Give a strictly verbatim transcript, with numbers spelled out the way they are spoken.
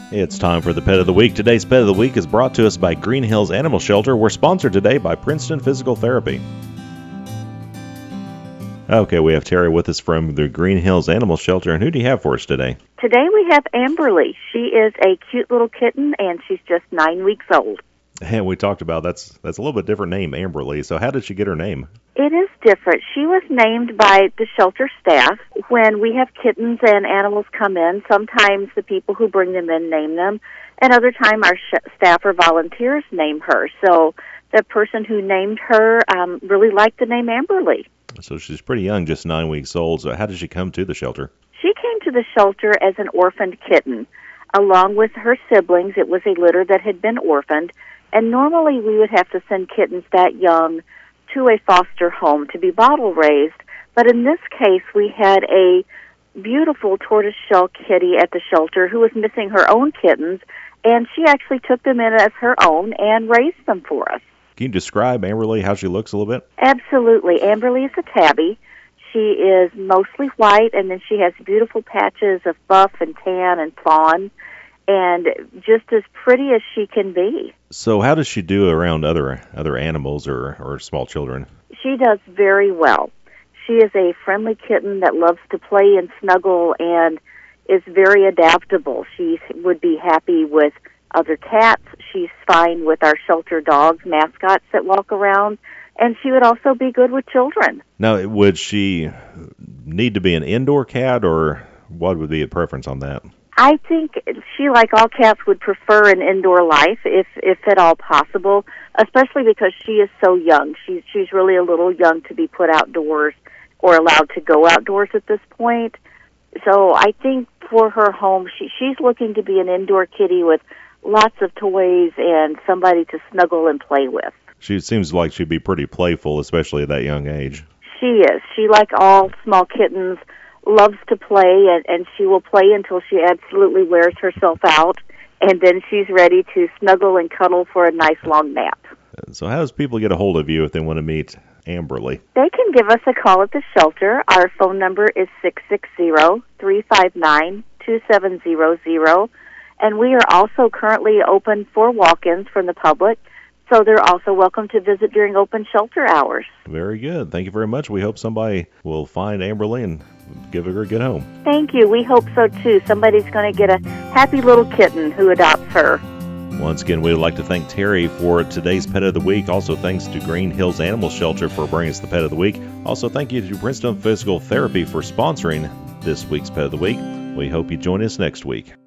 It's time for the Pet of the Week. Today's Pet of the Week is brought to us by Green Hills Animal Shelter. We're sponsored today by Princeton Physical Therapy. Okay, we have Terry with us from the Green Hills Animal Shelter. And who do you have for us today? Today we have Amberly. She is a cute little kitten, and she's just nine weeks old. And we talked about that's that's a little bit different name, Amberly. So how did she get her name? It is different. She was named by the shelter staff. When we have kittens and animals come in, sometimes the people who bring them in name them, and other time our sh- staff or volunteers name her. So the person who named her um, really liked the name Amberly. So she's pretty young, just nine weeks old. So how did she come to the shelter? She came to the shelter as an orphaned kitten. Along with her siblings, it was a litter that had been orphaned, and normally we would have to send kittens that young to a foster home to be bottle raised. But in this case, we had a beautiful tortoiseshell kitty at the shelter who was missing her own kittens, and she actually took them in as her own and raised them for us. Can you describe Amberly, how she looks a little bit? Absolutely. Amberly is a tabby. She is mostly white, and then she has beautiful patches of buff and tan and fawn, and just as pretty as she can be. So how does she do around other other animals or, or small children? She does very well. She is a friendly kitten that loves to play and snuggle and is very adaptable. She would be happy with other cats. She's fine with our shelter dogs, mascots that walk around, and she would also be good with children. Now, would she need to be an indoor cat, or what would be a preference on that? I think she, like all cats, would prefer an indoor life, if if at all possible, especially because she is so young. She's she's really a little young to be put outdoors or allowed to go outdoors at this point. So I think for her home, she she's looking to be an indoor kitty with lots of toys and somebody to snuggle and play with. She seems like she'd be pretty playful, especially at that young age. She is. She, like all small kittens, loves to play, and, and she will play until she absolutely wears herself out, and then she's ready to snuggle and cuddle for a nice long nap. So how does people get a hold of you if they want to meet Amberly? They can give us a call at the shelter. Our phone number is six six zero, three five nine, two seven zero zero, and we are also currently open for walk-ins from the public, so they're also welcome to visit during open shelter hours. Very good. Thank you very much. We hope somebody will find Amberly and give her a good home. Thank you. We hope so, too. Somebody's going to get a happy little kitten who adopts her. Once again, we would like to thank Terry for today's Pet of the Week. Also, thanks to Green Hills Animal Shelter for bringing us the Pet of the Week. Also, thank you to Princeton Physical Therapy for sponsoring this week's Pet of the Week. We hope you join us next week.